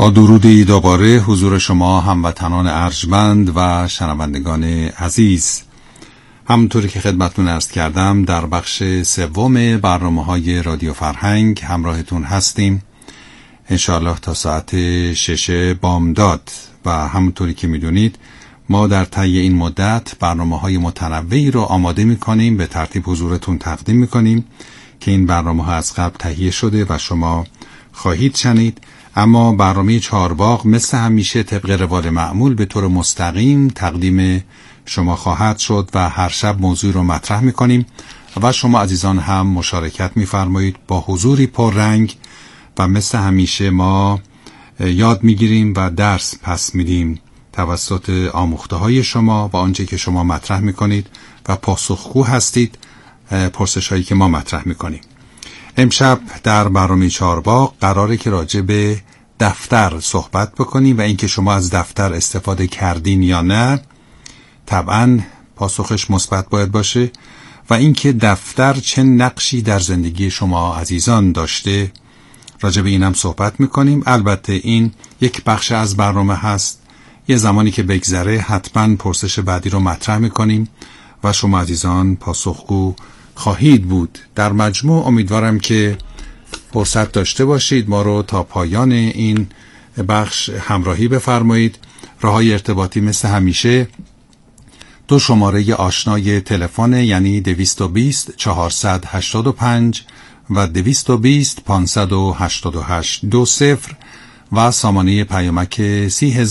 با درودی دوباره حضور شما هموطنان ارجمند و شنوندگان عزیز، همونطوری که خدمتتون عرض کردم در بخش سوم برنامه‌های رادیو فرهنگ همراهتون هستیم انشاءالله تا ساعت 6 بامداد. و همونطوری که میدونید ما در طی این مدت برنامه‌های متنوعی رو آماده می‌کنیم، به ترتیب حضورتون تقدیم می‌کنیم که این برنامه‌ها از قبل تهیه شده و شما خواهید شنید. اما برنامه چهارباغ مثل همیشه طبق روال معمول به طور مستقیم تقدیم شما خواهد شد و هر شب موضوع رو مطرح می‌کنیم و شما عزیزان هم مشارکت می‌فرمایید با حضوری پررنگ و مثل همیشه ما یاد می‌گیریم و درس پس میدیم توسط آموخته‌های شما و آنچه که شما مطرح می‌کنید و پاسخگو هستید پرسش‌هایی که ما مطرح می‌کنیم. امشب در برنامه چهارباغ قراره که راجع به دفتر صحبت بکنیم و اینکه شما از دفتر استفاده کردین یا نه. طبعاً پاسخش مثبت باید باشه. و اینکه دفتر چه نقشی در زندگی شما عزیزان داشته، راجع به اینم صحبت میکنیم. البته این یک بخش از برنامه هست، یه زمانی که بگذره حتما پرسش بعدی رو مطرح میکنیم و شما عزیزان پاسخگو خواهید بود. در مجموع امیدوارم که فرصت داشته باشید ما رو تا پایان این بخش همراهی بفرمایید. راههای ارتباطی مثل همیشه 2 شماره آشنای تلفن یعنی 220 485 و 220 588 20 و سامانه پیامک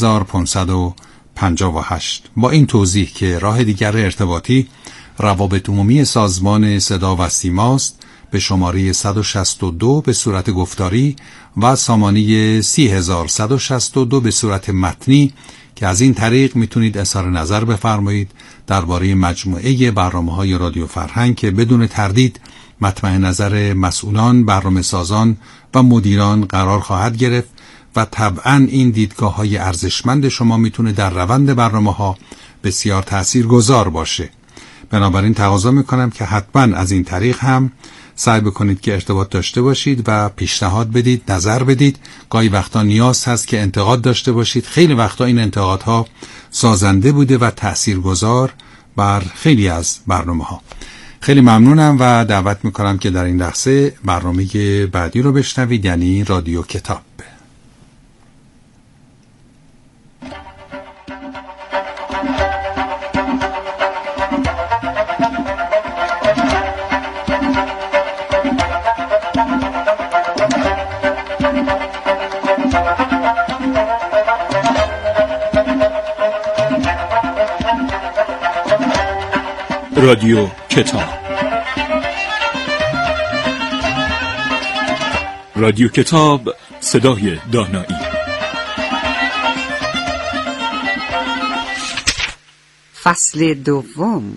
30558. با این توضیح که راه دیگر ارتباطی روابط عمومی سازمان صدا و سیماست به شماره 162 به صورت گفتاری و سامانه 30162 به صورت متنی که از این طریق میتونید اظهار نظر بفرمایید درباره مجموعه برنامه‌های رادیو فرهنگ که بدون تردید مطمع نظر مسئولان، برنامه سازان و مدیران قرار خواهد گرفت و طبعاً این دیدگاه‌های ارزشمند شما میتونه در روند برنامه‌ها بسیار تاثیرگذار باشه. بنابراین تقاضا میکنم که حتما از این طریق هم سعی بکنید که ارتباط داشته باشید و پیشنهاد بدید، نظر بدید. گاهی وقتا نیاز هست که انتقاد داشته باشید. خیلی وقتا این انتقادها سازنده بوده و تأثیرگذار بر خیلی از برنامه‌ها. خیلی ممنونم و دعوت میکنم که در این لحظه برنامه بعدی رو بشنوید، یعنی رادیو کتاب. رادیو کتاب. رادیو کتاب، صدای دانایی. فصل دوم.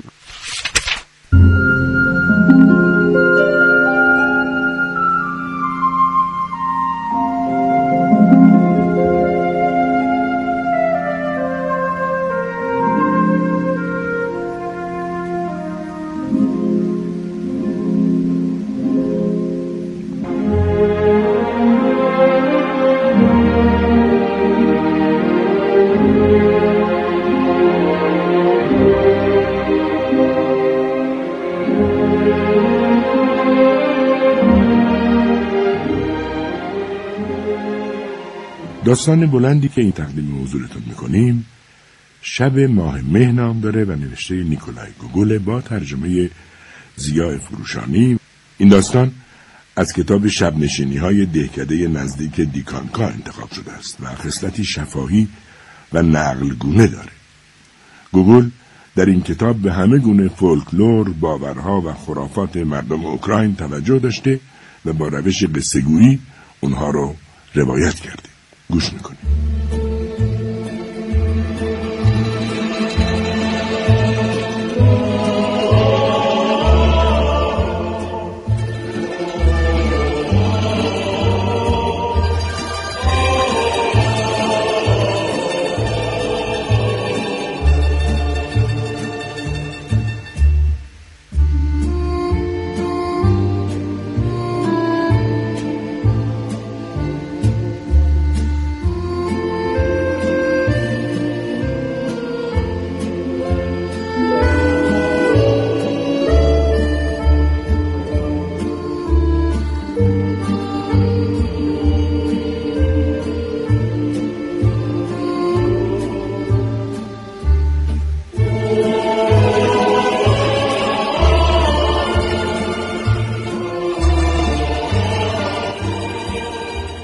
داستان بلندی که این تقدیم حضورتون میکنیم شب ماه مه نام داره و نوشته نیکولای گوگل با ترجمه ضیاء فروشانی. این داستان از کتاب شب نشینی های دهکده نزدیک دیکانکا انتخاب شده است و خصلتی شفاهی و نقلگونه داره. گوگل در این کتاب به همه گونه فولکلور، باورها و خرافات مردم اوکراین توجه داشته و با روش قصه‌گویی اونها رو روایت کرده. گوش میکنیم.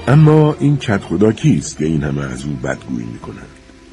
اما این کدخدا کیست که این همه از او بدگویی میکنند؟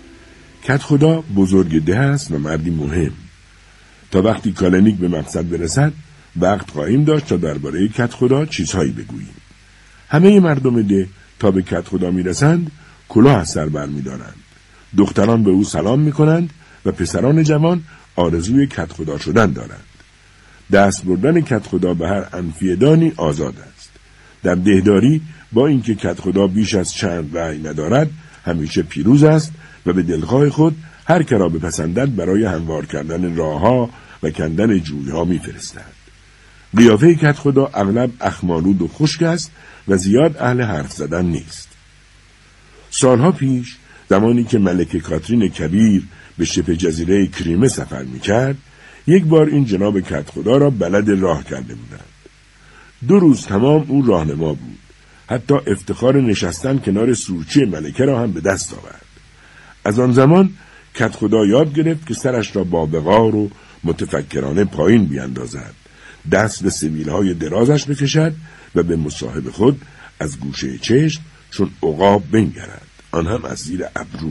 کدخدا بزرگ ده است و مردی مهم. تا وقتی کالنیک به مقصد برسد وقت خواهیم داشت تا درباره کدخدا چیزهایی بگوییم. همه مردم ده تا به کدخدا میرسند کلاه از سر برمی‌دارند. دختران به او سلام میکنند و پسران جوان آرزوی کدخدا شدن دارند. دست بردن کدخدا به هر انفیدانی آزاد است. در دهداری با اینکه کدخدا بیش از چند رأی ندارد همیشه پیروز است و به دلخواه خود هر که را بپسندد برای هموار کردن راهها و کندن جویها میفرستد. قیافه کدخدا اغلب اخمالود و خشک است و زیاد اهل حرف زدن نیست. سالها پیش زمانی که ملکه کاترین کبیر به شبه جزیره کریمه سفر میکرد، یک بار این جناب کدخدا را بلد راه کرده بودند. 2 روز تمام او راهنما بود. حتی افتخار نشستن کنار سورچی ملکه را هم به دست آورد. از آن زمان کدخدا یاد گرفت که سرش را با وقار و متفکرانه پایین بیاندازد، دست به سبیلهای درازش بکشد و به مصاحب خود از گوشه چشم چون عقاب بنگرد، آن هم از زیر ابرو.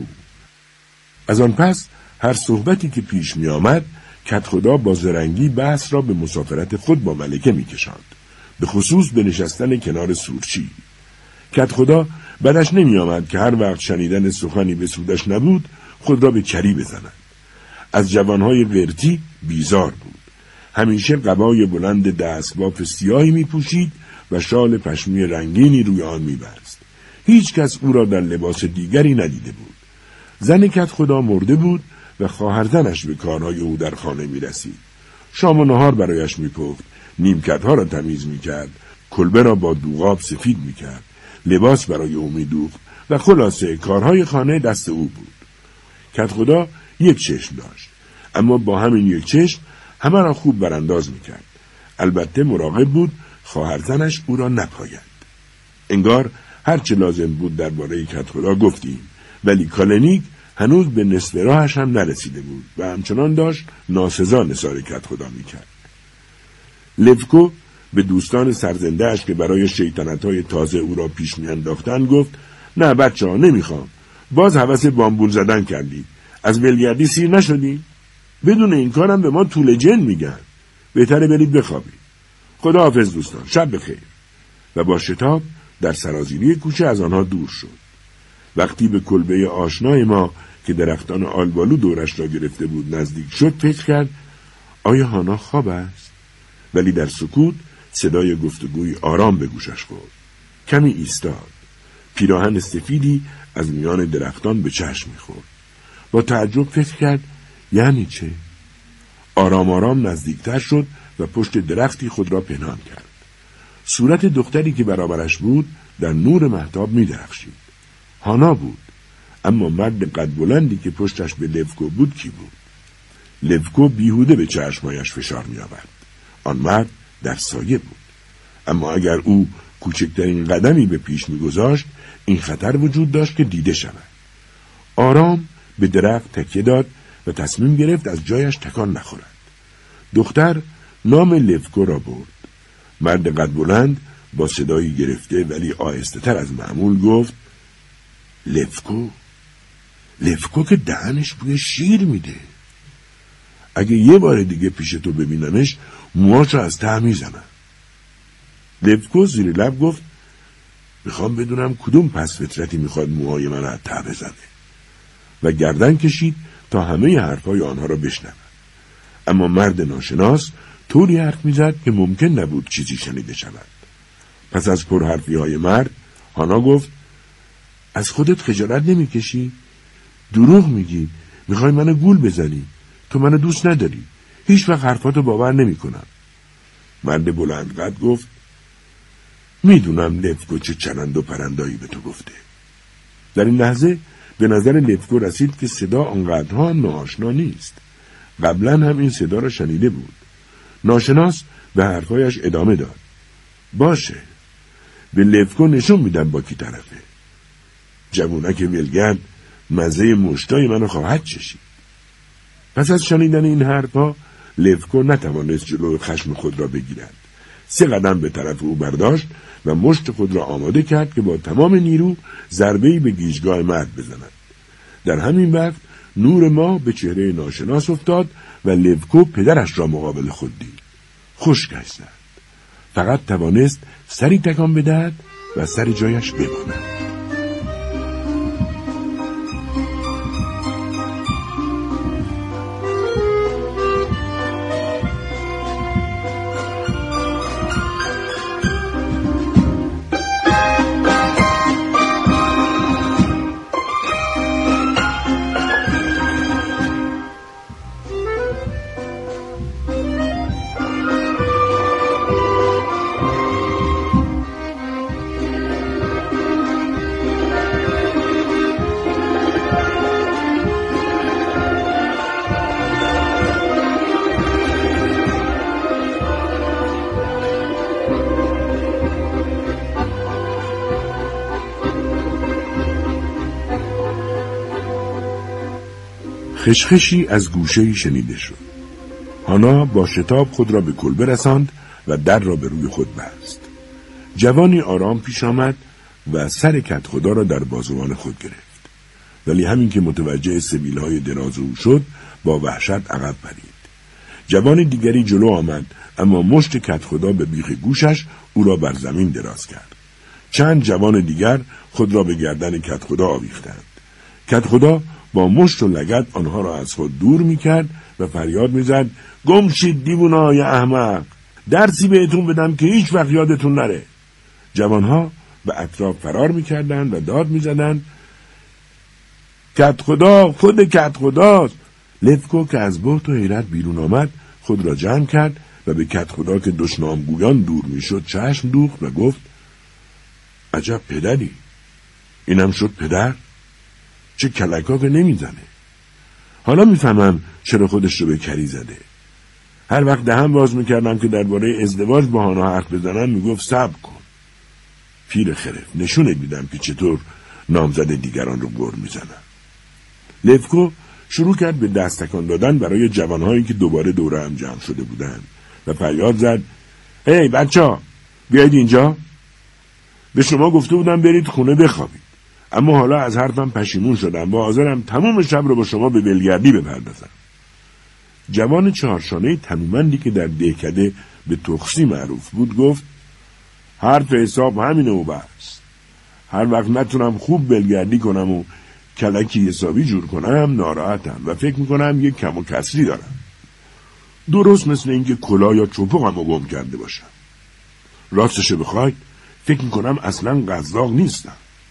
از آن پس هر صحبتی که پیش می آمد کدخدا با زرنگی بحث را به مسافرت خود با ملکه می کشاند، به خصوص به نشستن کنار سورچی. کدخدا بعدش نمی آمد که هر وقت شنیدن سخنی به سودش نبود خود را به کری بزند. از جوانهای قرتی بیزار بود. همیشه قبای بلند دستباف سیاهی می پوشید و شال پشمی رنگینی روی آن می بست. هیچ کس او را در لباس دیگری ندیده بود. زن کدخدا مرده بود و خواهرزنش به کارهای او در خانه می رسید. شام و نهار برایش می پخت، نیمکتها را تمیز می کرد، کلبه را با دوغاب سفید می کرد، لباس برای او می دوخت و خلاصه کارهای خانه دست او بود. کدخدا یک چشم داشت، اما با همین یک چشم همه را خوب برانداز می کرد. البته مراقب بود خواهرزنش او را نپاید. انگار هرچه لازم بود درباره کدخدا گفتیم، ولی کالنیک هنوز به نصف راهش هم نرسیده بود و همچنان داشت ناسزا نثار کدخدا می کرد. لفکو به دوستان سرزنده‌اش که برای شیطنت‌های تازه او را پیش می‌انداختند گفت: نه بچه‌ها، نمیخوام. باز هوس بامبول زدن کردی. از بلگردی سیر نشدی؟ بدون این کارم به ما طول جن میگن. بهتره برید بخوابید. خداحافظ دوستان، شب بخیر. و با شتاب در سرازیری کوچه از آنها دور شد. وقتی به کلبه آشنای ما که درختان آلبالو دورش را گرفته بود نزدیک شد فکر کرد آیا هانا خواب است؟ ولی در سکوت صدای گفتگوی آرام به گوشش خورد. کمی ایستاد. پیراهن سفیدی از میان درختان به چشم می‌خورد. با تعجب فکر کرد یعنی چه؟ آرام آرام نزدیکتر شد و پشت درختی خود را پنهان کرد. صورت دختری که برابرش بود در نور مهتاب می‌درخشید. هانا بود. اما مرد قد بلندی که پشتش به لفکو بود کی بود؟ لفکو بیهوده به چشمایش فشار می‌آورد. آن مرد در سایه بود. اما اگر او کوچکترین قدمی به پیش می‌گذاشت این خطر وجود داشت که دیده شود. آرام به درخت تکیه داد و تصمیم گرفت از جایش تکان نخورد. دختر نام لفکو را برد. مرد قد بلند با صدایی گرفته ولی آهسته تر از معمول گفت: لفکو؟ لفکو که دهنش بوی شیر میده. اگه یه بار دیگه پیش تو ببینمش موهاشو از ته میزنم. لفکو زیر لب گفت: میخوام بدونم کدوم پس فطرتی میخواد موهای من از ته بزنه. و گردن کشید تا همه حرفهای آنها را بشنود. اما مرد ناشناس طوری حرف میزد که ممکن نبود چیزی شنیده شود. پس از پرحرفی های مرد هانا گفت: از خودت خجالت نمیکشی؟ دروغ میگی، میخوای منو گول بزنی. تو منو دوست نداری. هیچ وقت حرفاتو باور نمیکنم. مرد بلند قد گفت: میدونم لفکو چه چرند و پرندایی به تو گفته. در این لحظه به نظر لفکو رسید که صدا آنقدرها ناآشنا نیست. قبلا هم این صدا را شنیده بود. ناشناس به حرفایش ادامه داد: باشه، به لفکو نشون میدم با کی طرفه. جوونک ولگرد مزه مشتای منو خواهد چشید. پس از شنیدن این حرفها لفکو نتوانست جلوی خشم خود را بگیرد. 3 قدم به طرف او برداشت و مشت خود را آماده کرد که با تمام نیرو ضربه‌ای به گیجگاه مرد بزند. در همین وقت نور ماه به چهره ناشناس افتاد و لوکو پدرش را مقابل خود دید. خشکش زد. فقط توانست سری تکان بدهد و سر جایش بماند. خشخشی از گوشه‌ای شنیده شد. هانا با شتاب خود را به کلبه رساند و در را به روی خود بست. جوانی آرام پیش آمد و سر کدخدا را در بازوان خود گرفت. ولی همین که متوجه سبیل‌های دراز او شد، با وحشت عقب پرید. جوان دیگری جلو آمد، اما مشت کدخدا به بیخ گوشش او را بر زمین دراز کرد. چند جوان دیگر خود را به گردن کدخدا آویختند. کدخدا با مشت و لگد آنها را از خود دور می‌کرد و فریاد می‌زد: گم شید دیوونه‌های احمق، درسی بهتون بدم که هیچ وقت یادتون نره. جوانها به اطراف فرار می‌کردند و داد می‌زدند: کدخدا، خود کدخداست. لوکو که از بهت و حیرت بیرون آمد خود را جمع کرد و به کدخدا که دشنامگویان دور می‌شد چشم دوخت و گفت: عجب پدری، اینم شد پدر؟ چه کلکا که نمیزنه. حالا میفهمم چرا خودش رو به کری زده. هر وقت دهن باز میکردم که درباره ازدواج با هانا حرف بزنم میگفت صبر کن. پیر خرف، نشونت میدم که چطور نامزد دیگران رو گور میزنم. لوکو شروع کرد به دست تکان دادن برای جوانهایی که دوباره دوره هم جمع شده بودند و فریاد زد: هی بچه‌ها، بیایید اینجا. به شما گفته بودم برید خونه بخوابید، اما حالا از حرفم پشیمون شدم و حاضرم تمام شب رو با شما به ولگردی بپردازم. جوان چهارشانه تنومندی که در دهکده به تخسی معروف بود گفت: حرف حساب همینه و بس. هر وقت نتونم خوب ولگردی کنم و کلکی حسابی جور کنم ناراحتم و فکر میکنم یک کم و کسری دارم. درست مثل اینکه کلاه یا چپقم رو گم کرده باشم. راستش بخواید فکر میکنم اصلا قزاق نیستم.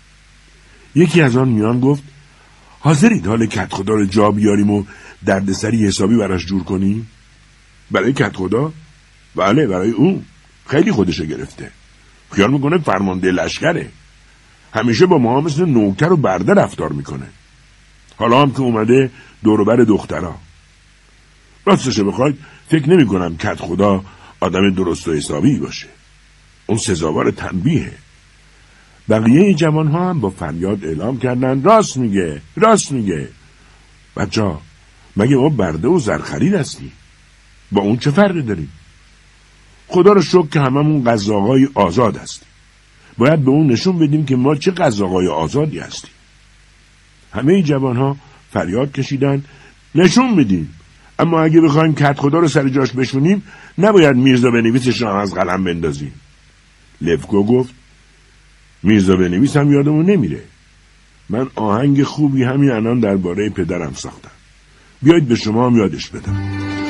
یکی از آن میان گفت: حاضرید حال کدخدا رو جا بیاریم و دردسری حسابی براش جور کنیم؟ برای کدخدا؟ بله، برای اون. خیلی خودشو گرفته. خیال میکنه فرمانده لشکره. همیشه با ما مثل نوکر و برده رفتار میکنه. حالا هم که اومده دوروبر دخترها. راستش بخواید فکر نمی کنم کدخدا آدم درست و حسابی باشه. اون سزاوار تنبیهه. بقیه جوانها هم با فریاد اعلام کردند: راست میگه، راست میگه. بچه‌ها، مگه ما برده و زرخرید هستیم؟ با اون چه فرقی داریم؟ خدا رو شکر که هممون قزاقای آزاد هستیم. باید به اون نشون بدیم که ما چه قزاقای آزادی هستیم. همه جوانها فریاد کشیدند: نشون بدیم. اما اگه بخوایم کدخدا رو سر جاش بشونیم نباید میرزا بنویسش رو از قلم بندازیم. لوکو گفت: میرزا بنویس هم یادمون نمیره. من آهنگ خوبی همین الان درباره پدرم ساختم. بیایید به شما هم یادش بدم.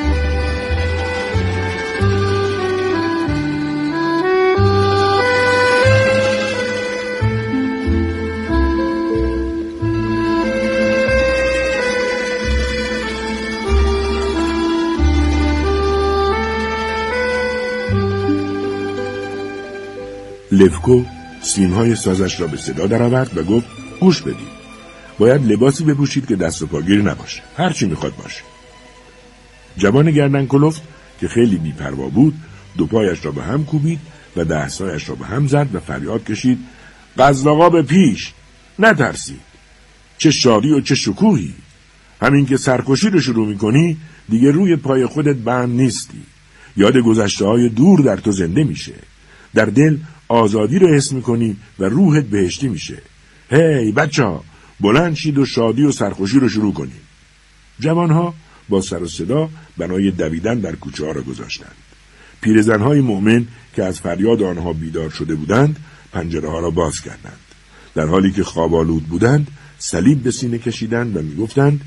لوکو سیمهای سازش را به صدا درآورد و گفت: گوش بدید. باید لباسی بپوشید که دست و پاگیر نباشه. هر چی میخواد باشه. جوان گردن کلفت که خیلی بی‌پروا بود دو پایش را به هم کوبید و دستایش را به هم زد و فریاد کشید: قزاقا به پیش! نترسید. چه شادی و چه شکوهی! همین که سرکشی رو شروع میکنی دیگه روی پای خودت بند نیستی. یاد گذشته‌های دور در تو زنده میشه. در دل آزادی رو حس میکنی و روحت بهشتی میشه. هی بچه‌ها، بلند شید و شادی و سرخوشی رو شروع کنید. جوانها با سر و صدا بنای دویدن در کوچه ها را گذاشتند. پیرزنهای مؤمن که از فریاد آنها بیدار شده بودند پنجره ها را باز کردند. در حالی که خواب آلود بودند صلیب به سینه کشیدند و میگفتند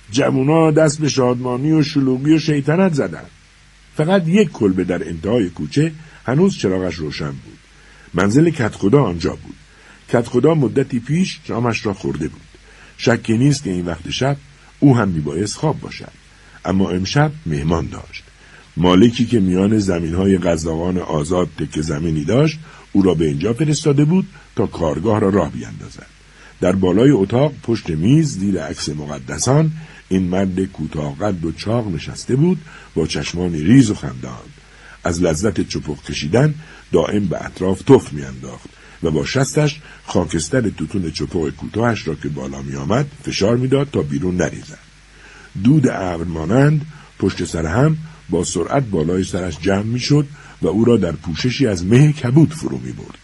جوونا دست به شادمانی و شلوغی و شیطنت زدند. فقط یک کلبه در انتهای کوچه هنوز چراغش روشن بود. منزل کدخدا آنجا بود. کدخدا مدتی پیش شامش را خورده بود. شکی نیست که این وقت شب او هم میبایست خواب باشد، اما امشب مهمان داشت. مالکی که میان زمینهای قزاقان آزاد تکه زمینی داشت او را به اینجا فرستاده بود تا کارگاه را راه بیاندازد. در بالای اتاق پشت میز زیر عکس مقدسان این مرد کوتاه قد و چاق نشسته بود با چشمانی ریز و خندان. از لذت چپق کشیدن دائم به اطراف تف میانداخت و با شستش خاکستر توتون چپق کوتاهش را که بالا می آمد فشار میداد تا بیرون نریزد. دود ابر مانند پشت سر هم با سرعت بالای سرش جمع می شد و او را در پوششی از مه کبود فرو می برد.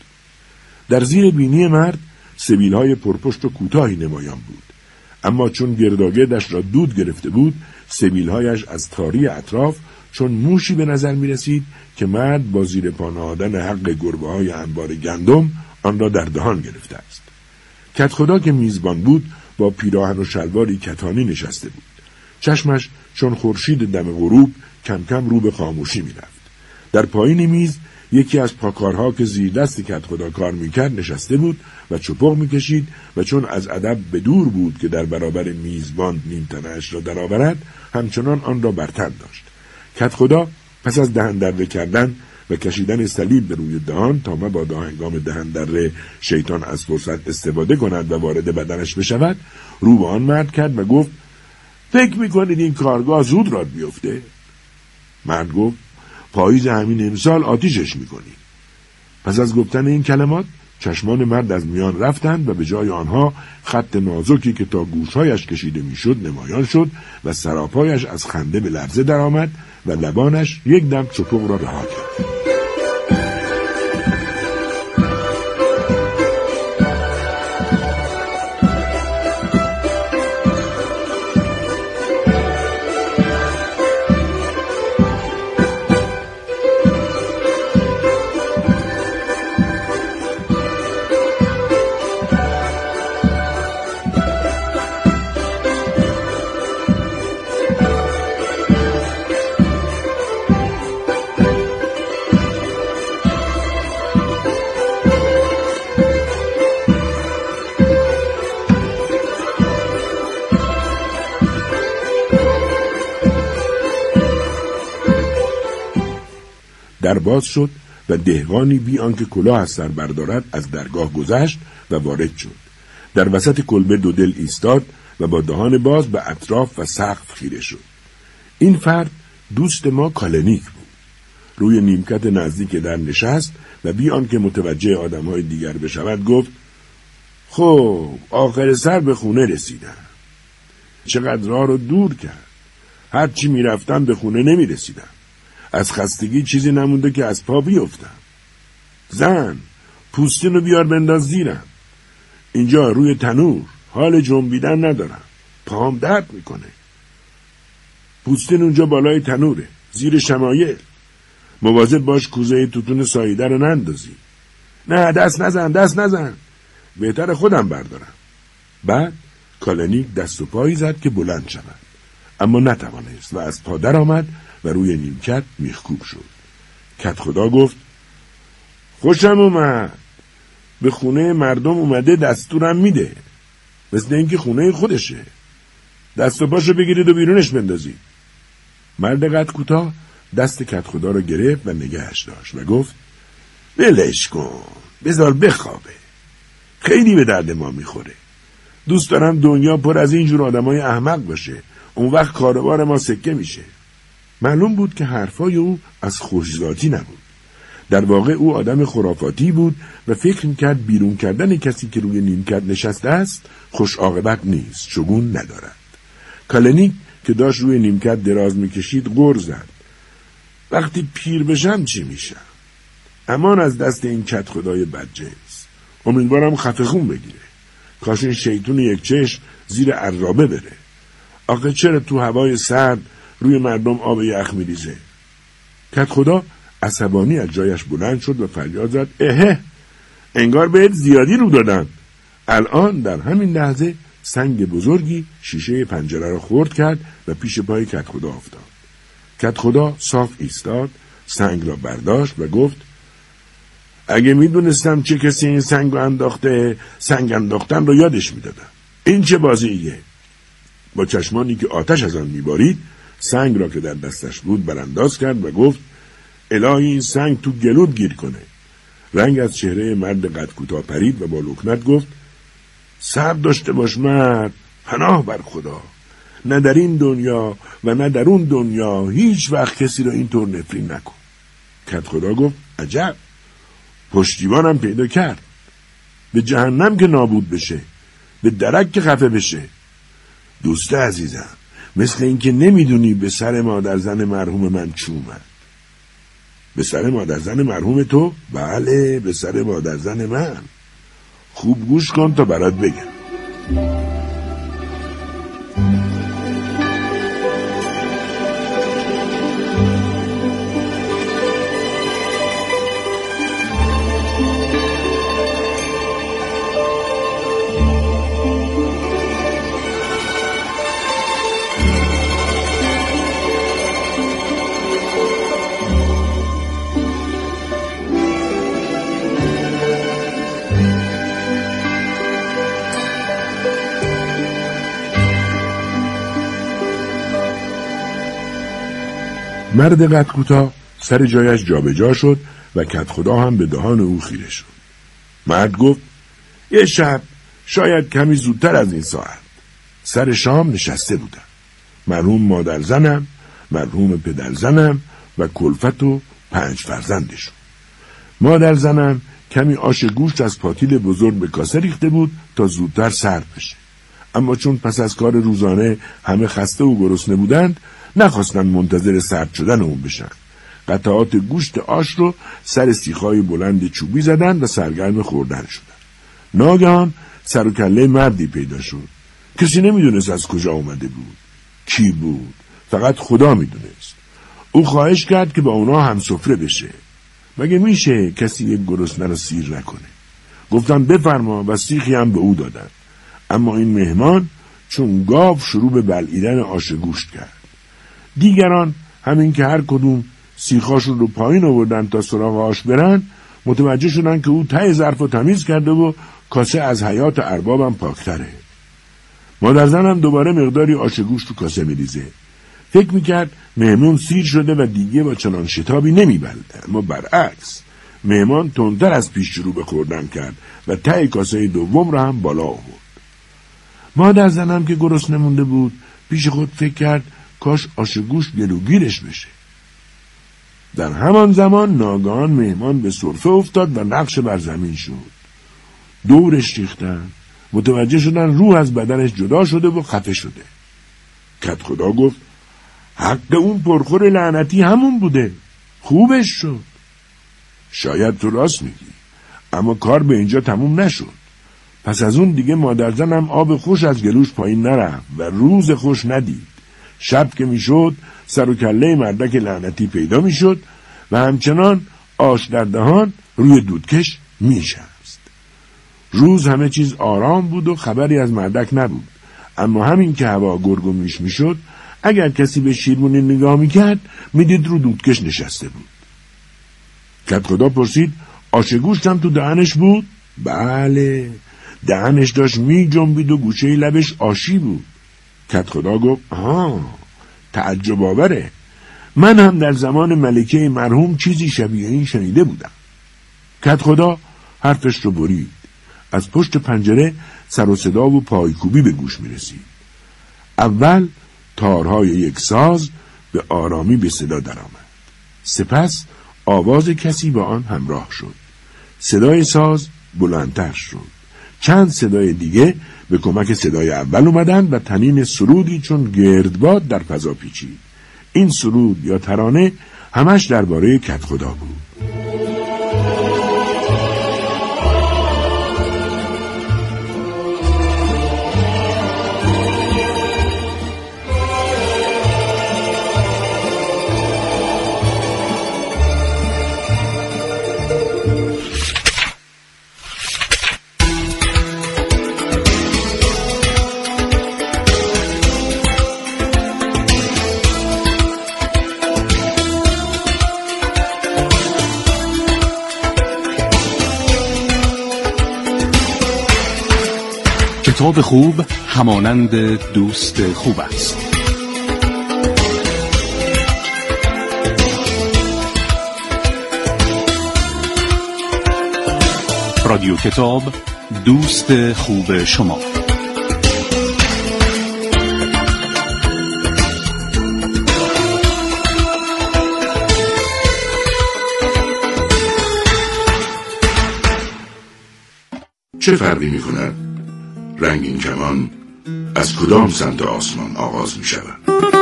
در زیر بینی مرد سبیل‌های پرپشت و کوتاهی نمایان بود، اما چون گرداگردش را دود گرفته بود سبیل‌هایش از تاری اطراف چون موشی به نظر می رسید که مرد با زیر پا نهادن حق گربه‌های انبار گندم آن را در دهان گرفته است. کدخدا که میزبان بود با پیراهن و شلواری کتانی نشسته بود. چشمش چون خورشید دم غروب کم کم رو به خاموشی می رفت. در پایین میز یکی از پاکارها که زیر دست کدخدا کار میکرد نشسته بود و چپق میکشید و چون از ادب به دور بود که در برابر میزبان نیمتنه‌اش را درآورد همچنان آن را بر تن داشت. کدخدا پس از دهن دره کردن و کشیدن صلیب به روی دهان تا مبادا هنگام دهن دره شیطان از فرصت استفاده کند و وارد بدنش بشود رو به آن مرد کرد و گفت فکر میکنید این کارگاه زود راه بیفته؟ مرد گفت پاییز همین امسال آتیشش میکنی. پس از گفتن این کلمات چشمان مرد از میان رفتند و به جای آنها خط نازکی که تا گوشهایش کشیده میشد نمایان شد و سراپایش از خنده به لرزه درآمد و لبانش یک دم چپق را رها کرد. در باز شد و دهقانی بی آنکه کلاه از سر بردارد از درگاه گذشت و وارد شد. در وسط کلبه دو دل ایستاد و با دهان باز به اطراف و سقف خیره شد. این فرد دوست ما کالنیک بود. روی نیمکت نزدیک در نشست و بی آنکه متوجه آدم‌های دیگر بشود گفت خب آخر سر به خونه رسیدم. چقدر راه رو دور کرد. هرچی میرفتم به خونه نمیرسیدم. از خستگی چیزی نمونده که از پا بیفتم. زن پوستین رو بیار بنداز زیرم. اینجا روی تنور حال جنبیدن ندارم. پاهم درد میکنه. پوستین اونجا بالای تنوره زیر شمایل. مواظب باش کوزه توتون ساییده رو نندازی. نه دست نزن. بهتر خودم بردارم. بعد کالنیک دست و پایی زد که بلند شود، اما نتوانست و از پا در آمد و روی نیمکت میخکوب شد. کدخدا گفت خوشم اومد. به خونه مردم اومده دستورم میده. مثل اینکه خونه خودشه. دست و پاشو بگیرید و بیرونش بندازید. مرد قد کوتاه دست کدخدا رو گرفت و نگهش داشت و گفت ولش کن، بذار بخوابه. خیلی به درد ما میخوره. دوست دارم دنیا پر از اینجور آدمای احمق باشه. اون وقت کاروبار ما سکه میشه. معلوم بود که حرفای او از خوش‌ذاتی نبود. در واقع او آدم خرافاتی بود و فکر میکرد بیرون کردن کسی که روی نیمکت نشسته است خوش عاقبت نیست، شگون ندارد. کالنیک که داشت روی نیمکت دراز میکشید غر زد. وقتی پیر بشم چی میشم؟ امان از دست این کت خدای بدجنس. امیدوارم خفه خون بگیره. کاش این شیطون یک چشم زیر عرابه بره. آخه چرا تو هوای سرد روی مردم آب یخ میریزه؟ کت خدا عصبانی از جایش بلند شد و فریاد زد اهه، انگار بهت زیادی رو دادن. الان در همین لحظه سنگ بزرگی شیشه پنجره را خرد کرد و پیش پای کت خدا افتاد. کت خدا صاف ایستاد، سنگ را برداشت و گفت اگه میدونستم چه کسی این سنگ رو انداخته، سنگ انداختن رو یادش میدادم. این چه بازیه؟ با چشمانی که آتش از آن میبارید سنگ را که در دستش بود برانداز کرد و گفت الهی این سنگ تو گلود گیر کنه. رنگ از چهره مرد قد کوتاه پرید و با لکنت گفت صبر داشته باش مرد، پناه بر خدا. نه در این دنیا و نه در اون دنیا هیچ وقت کسی را اینطور نفرین نکن. کت خدا گفت عجب، پشتیبانم پیدا کرد. به جهنم که نابود بشه، به درک که خفه بشه. دوست عزیزم، مثل این که نمیدونی به سر مادر زن مرحوم من چی اومد. به سر مادر زن مرحوم تو؟ بله، به سر مادر زن من. خوب گوش کن تا برات بگم. مرد قد کوتاه سر جایش جابجا شد و کت خدا هم به دهان او خیره شد. مرد گفت یه شب، شاید کمی زودتر از این ساعت، سر شام نشسته بودم. مرحوم مادر زنم، مرحوم پدر زنم و کلفت و 5 فرزندشون. مادر زنم کمی آش گوشت از پاتیل بزرگ به کاسه ریخته بود تا زودتر سرد بشه. اما چون پس از کار روزانه همه خسته و گرسنه بودند، نخواستن منتظر سرد شدن اون بشن. قطعات گوشت آش رو سر سیخای بلند چوبی زدن و سرگرم خوردن شدن. ناگهان سر و کله مردی پیدا شد. کسی نمیدونست از کجا اومده بود، کی بود، فقط خدا میدونست. او خواهش کرد که با اونا هم سفره بشه. مگه میشه کسی یک گرسنه رو سیر نکنه؟ گفتن بفرما و سیخی هم به او دادن. اما این مهمان چون گاو شروع به بلعیدن آش گوشت کرد. دیگران همین که هر کدوم سیخاشون رو پایین آوردن تا سراغ آش برن، متوجه شدن که او ته ظرف رو تمیز کرده و کاسه از حیات اربابم پاکتره. مادر زنم دوباره مقداری آش گوشت تو کاسه میریزه. فکر میکرد مهمون سیر شده و دیگه با چنان شتابی نمیبلده، اما برعکس مهمان تندتر از پیش شروع به خوردن کرد و ته کاسه دوم رو هم بالا آورد. مادر زنم که گرسنه مونده بود پیش خود فکر کرد کاش آش گوشت گلوگیرش بشه. در همان زمان ناگهان مهمان به سرفه افتاد و نقش بر زمین شد. دورش ریختن، متوجه شدن روح از بدنش جدا شده و خفه شده. کت خدا گفت حق اون پرخور لعنتی همون بوده، خوبش شد. شاید تو راست میگی، اما کار به اینجا تموم نشد. پس از اون دیگه مادر زنم آب خوش از گلوش پایین نرفت و روز خوش ندید. شب که میشد سر و کله مردک لعنتی پیدا میشد و همچنان آش در دهان روی دودکش میشست. روز همه چیز آرام بود و خبری از مردک نبود، اما همین که هوا گرگ و میش میشد، اگر کسی به شیرمونی نگاه میکرد میدید رو دودکش نشسته بود. کت خدا پرسید آش گوشت هم تو دهنش بود؟ بله، دهنش داشت می جنبید و گوشه لبش آشی بود. کت خدا گفت تعجب آوره، من هم در زمان ملکه مرحوم چیزی شبیه این شنیده بودم. کت خدا حرفش رو برید. از پشت پنجره سر و صدا و پایکوبی به گوش می رسید. اول تارهای یک ساز به آرامی به صدا در آمد. سپس آواز کسی با آن همراه شد. صدای ساز بلندتر شد. چند صدای دیگه به کمک صدای اول اومدن و طنین سرودی چون گردباد در فضا پیچید. این سرود یا ترانه همش درباره کت خدا بود. کتاب خوب همانند دوست خوب است. رادیو کتاب، دوست خوب شما. چه فرقی می کند رنگین کمان از کدام سمت آسمان آغاز می شود؟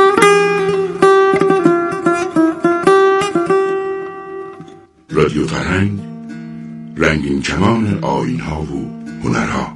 رادیو فرهنگ، رنگین کمان آیین‌ها و هنرها.